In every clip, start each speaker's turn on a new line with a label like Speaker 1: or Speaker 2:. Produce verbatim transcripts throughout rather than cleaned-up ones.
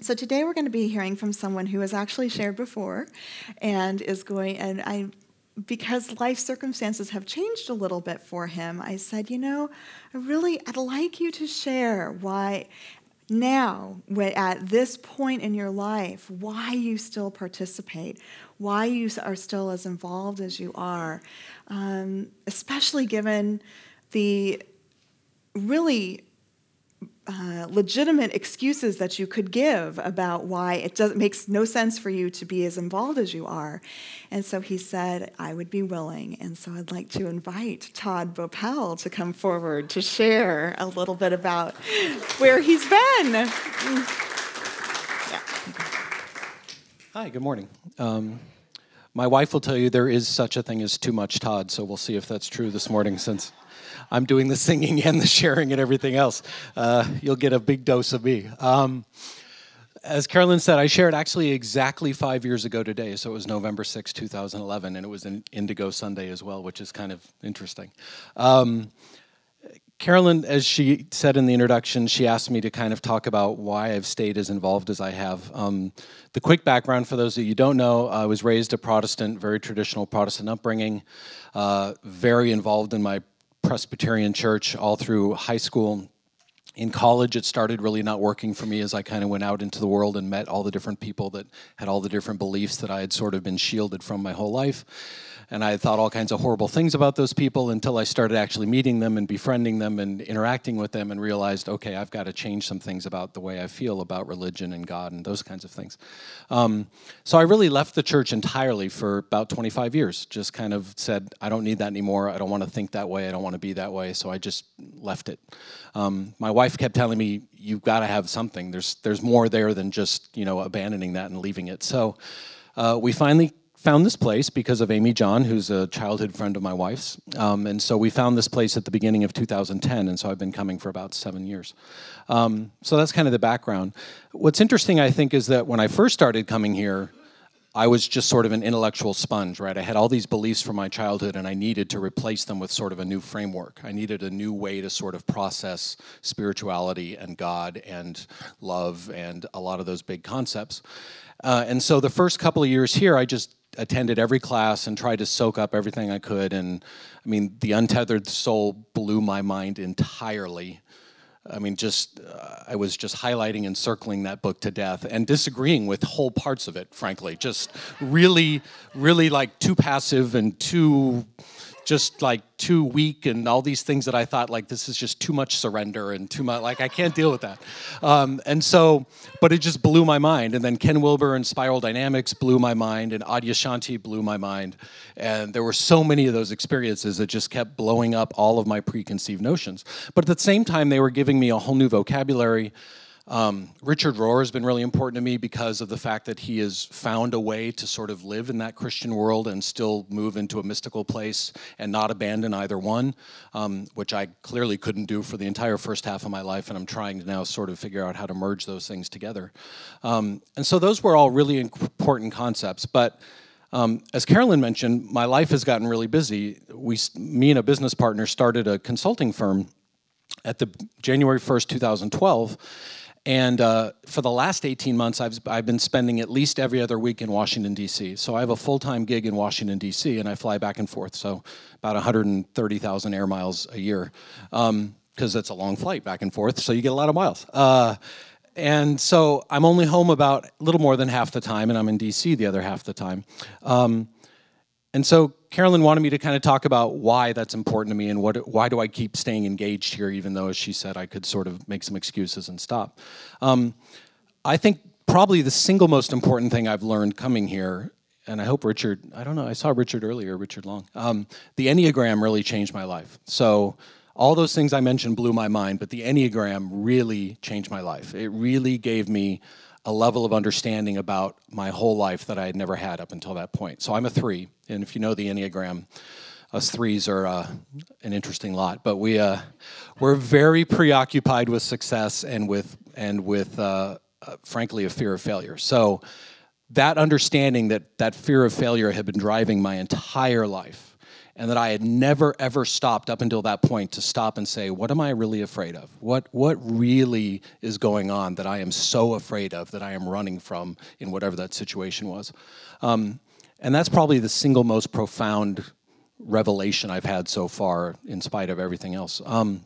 Speaker 1: So today we're going to be hearing from someone who has actually shared before and is going, and I, because life circumstances have changed a little bit for him, I said, you know, I really, I'd like you to share why now, at this point in your life, why you still participate, why you are still as involved as you are, um, especially given the really Uh, legitimate excuses that you could give about why it does, makes no sense for you to be as involved as you are. And so he said, I would be willing. And so I'd like to invite Todd Bopel to come forward to share a little bit about where he's been. Yeah.
Speaker 2: Hi, good morning. Um, my wife will tell you there is such a thing as too much Todd, so we'll see if that's true this morning since I'm doing the singing and the sharing and everything else. Uh, you'll get a big dose of me. Um, as Carolyn said, I shared actually exactly five years ago today, so it was November sixth, two thousand eleven, and it was an Indigo Sunday as well, which is kind of interesting. Um, Carolyn, as she said in the introduction, she asked me to kind of talk about why I've stayed as involved as I have. Um, the quick background for those of you who don't know, I was raised a Protestant, very traditional Protestant upbringing, uh, very involved in my Presbyterian church all through high school. In college, it started really not working for me as I kind of went out into the world and met all the different people that had all the different beliefs that I had sort of been shielded from my whole life. And I thought all kinds of horrible things about those people until I started actually meeting them and befriending them and interacting with them and realized, okay, I've got to change some things about the way I feel about religion and God and those kinds of things. Um, so I really left the church entirely for about twenty-five years, just kind of said, I don't need that anymore. I don't want to think that way. I don't want to be that way. So I just left it. Um, my wife kept telling me, you've got to have something. There's, there's more there than just, you know, abandoning that and leaving it. So uh, we finally found this place because of Amy John, who's a childhood friend of my wife's. Um, and so we found this place at the beginning of two thousand ten, and so I've been coming for about seven years. Um, so that's kind of the background. What's interesting, I think, is that when I first started coming here, I was just sort of an intellectual sponge, right? I had all these beliefs from my childhood, and I needed to replace them with sort of a new framework. I needed a new way to sort of process spirituality and God and love and a lot of those big concepts. Uh, and so the first couple of years here, I just attended every class and tried to soak up everything I could. And I mean, The Untethered Soul blew my mind entirely. I mean, just, uh, I was just highlighting and circling that book to death and disagreeing with whole parts of it, frankly. Just really, really like too passive and too, just like too weak and all these things that I thought like, this is just too much surrender and too much, like I can't deal with that. Um, and so, but it just blew my mind. And then Ken Wilber and Spiral Dynamics blew my mind, and Adyashanti blew my mind. And there were so many of those experiences that just kept blowing up all of my preconceived notions. But at the same time, they were giving me a whole new vocabulary. Um, Richard Rohr has been really important to me because of the fact that he has found a way to sort of live in that Christian world and still move into a mystical place and not abandon either one, um, which I clearly couldn't do for the entire first half of my life, and I'm trying to now sort of figure out how to merge those things together. Um, and so those were all really important concepts, but Um, as Carolyn mentioned, my life has gotten really busy. We, me and a business partner started a consulting firm at the January first, two thousand twelve, and uh, for the last eighteen months, I've, I've been spending at least every other week in Washington, D C. So I have a full-time gig in Washington, D C, and I fly back and forth, so about one hundred thirty thousand air miles a year, because um, it's a long flight back and forth, so you get a lot of miles. Uh, And so I'm only home about a little more than half the time, and I'm in D C the other half the time. Um, and so Carolyn wanted me to kind of talk about why that's important to me and what, why do I keep staying engaged here, even though, as she said, I could sort of make some excuses and stop. Um, I think probably the single most important thing I've learned coming here, and I hope Richard, I don't know, I saw Richard earlier, Richard Long. Um, the Enneagram really changed my life. So all those things I mentioned blew my mind, but the Enneagram really changed my life. It really gave me a level of understanding about my whole life that I had never had up until that point. So I'm a three, and if you know the Enneagram, us threes are uh, an interesting lot. But we uh, we're very preoccupied with success and with and with uh, uh, frankly a fear of failure. So that understanding that that fear of failure had been driving my entire life, and that I had never, ever stopped up until that point to stop and say, what am I really afraid of? What, what really is going on that I am so afraid of, that I am running from in whatever that situation was? Um, and that's probably the single most profound revelation I've had so far, in spite of everything else. Um,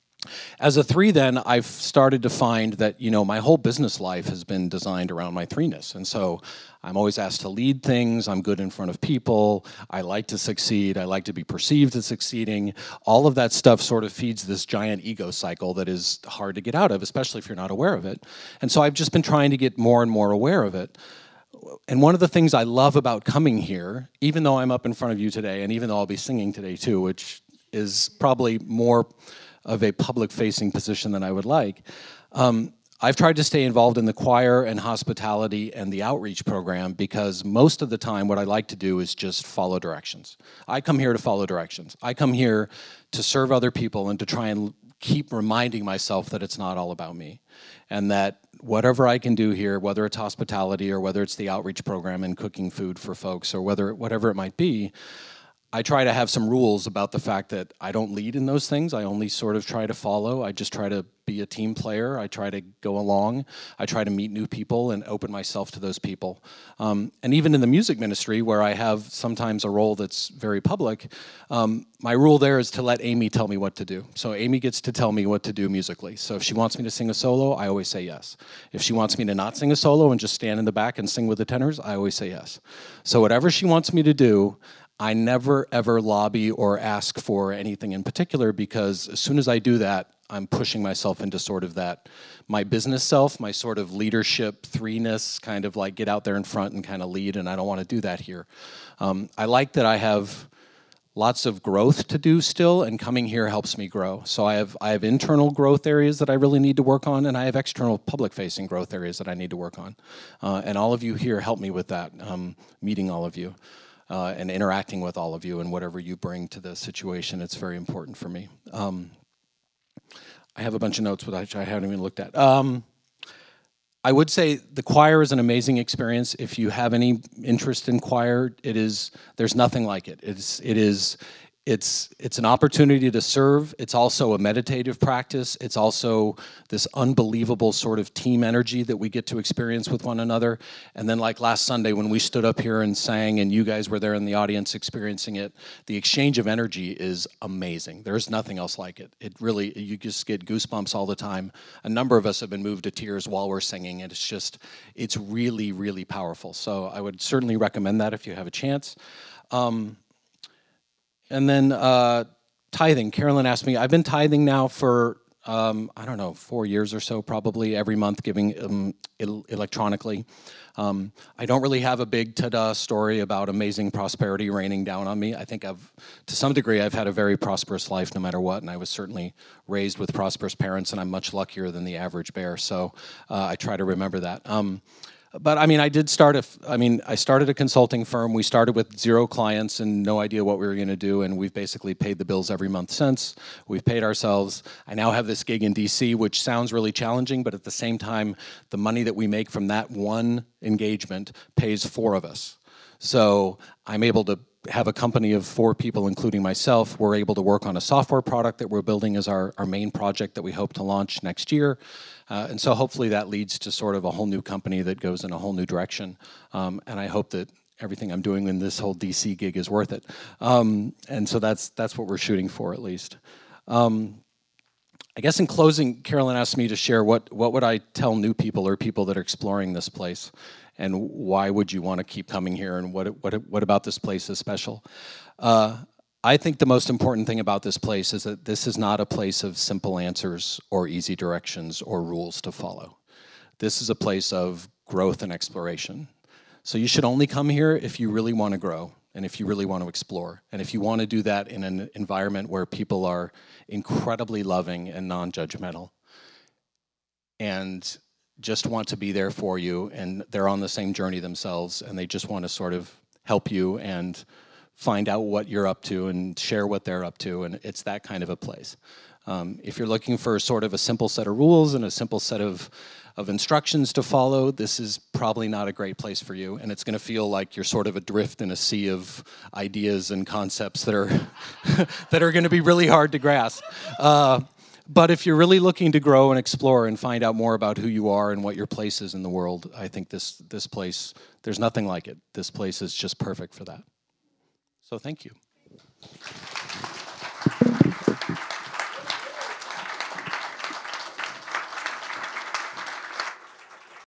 Speaker 2: As a three, then, I've started to find that, you know, my whole business life has been designed around my threeness. And so I'm always asked to lead things. I'm good in front of people. I like to succeed. I like to be perceived as succeeding. All of that stuff sort of feeds this giant ego cycle that is hard to get out of, especially if you're not aware of it. And so I've just been trying to get more and more aware of it. And one of the things I love about coming here, even though I'm up in front of you today, and even though I'll be singing today too, which is probably more of a public-facing position than I would like, um, I've tried to stay involved in the choir and hospitality and the outreach program, because most of the time what I like to do is just follow directions. I come here to follow directions. I come here to serve other people and to try and keep reminding myself that it's not all about me, and that whatever I can do here, whether it's hospitality or whether it's the outreach program and cooking food for folks or whether whatever it might be, I try to have some rules about the fact that I don't lead in those things. I only sort of try to follow. I just try to be a team player. I try to go along. I try to meet new people and open myself to those people. Um, and even in the music ministry, where I have sometimes a role that's very public, um, my rule there is to let Amy tell me what to do. So Amy gets to tell me what to do musically. So if she wants me to sing a solo, I always say yes. If she wants me to not sing a solo and just stand in the back and sing with the tenors, I always say yes. So whatever she wants me to do, I never, ever lobby or ask for anything in particular, because as soon as I do that, I'm pushing myself into sort of that, my business self, my sort of leadership threeness, kind of like get out there in front and kind of lead, and I don't want to do that here. Um, I like that I have lots of growth to do still, and coming here helps me grow. So I have I have internal growth areas that I really need to work on, and I have external public-facing growth areas that I need to work on. Uh, and all of you here help me with that, um, meeting all of you. Uh, and interacting with all of you and whatever you bring to the situation. It's very important for me. Um, I have a bunch of notes which I haven't even looked at. Um, I would say the choir is an amazing experience. If you have any interest in choir, it is, there's nothing like it. It's, it is, it's, it's an opportunity to serve. It's also a meditative practice. It's also this unbelievable sort of team energy that we get to experience with one another. And then like last Sunday when we stood up here and sang and you guys were there in the audience experiencing it, the exchange of energy is amazing. There's nothing else like it. It really, you just get goosebumps all the time. A number of us have been moved to tears while we're singing, and it's just, it's really, really powerful. So I would certainly recommend that if you have a chance. Um, And then uh, tithing. Carolyn asked me, I've been tithing now for, um, I don't know, four years or so probably, every month giving um, el- electronically. Um, I don't really have a big ta-da story about amazing prosperity raining down on me. I think I've, to some degree, I've had a very prosperous life no matter what, and I was certainly raised with prosperous parents, and I'm much luckier than the average bear, so uh, I try to remember that. Um, But I mean, I did start a, I mean, I started a consulting firm. We started with zero clients and no idea what we were going to do, and we've basically paid the bills every month since. We've paid ourselves. I now have this gig in D C, which sounds really challenging, but at the same time, the money that we make from that one engagement pays four of us. So I'm able to have a company of four people, including myself. We're able to work on a software product that we're building as our, our main project that we hope to launch next year. Uh, and so hopefully that leads to sort of a whole new company that goes in a whole new direction. Um, and I hope that everything I'm doing in this whole D C gig is worth it. Um, and so that's that's what we're shooting for, at least. Um, I guess in closing, Carolyn asked me to share what, what would I tell new people or people that are exploring this place, and why would you want to keep coming here, and what what what about this place is special? Uh, I think the most important thing about this place is that this is not a place of simple answers or easy directions or rules to follow. This is a place of growth and exploration. So you should only come here if you really want to grow and if you really want to explore. And if you want to do that in an environment where people are incredibly loving and non-judgmental and just want to be there for you, and they're on the same journey themselves, and they just want to sort of help you and find out what you're up to and share what they're up to, and it's that kind of a place. Um, if you're looking for sort of a simple set of rules and a simple set of, of instructions to follow, this is probably not a great place for you, and it's going to feel like you're sort of adrift in a sea of ideas and concepts that are that are going to be really hard to grasp. Uh, but if you're really looking to grow and explore and find out more about who you are and what your place is in the world, I think this this place, there's nothing like it. This place is just perfect for that. So thank you.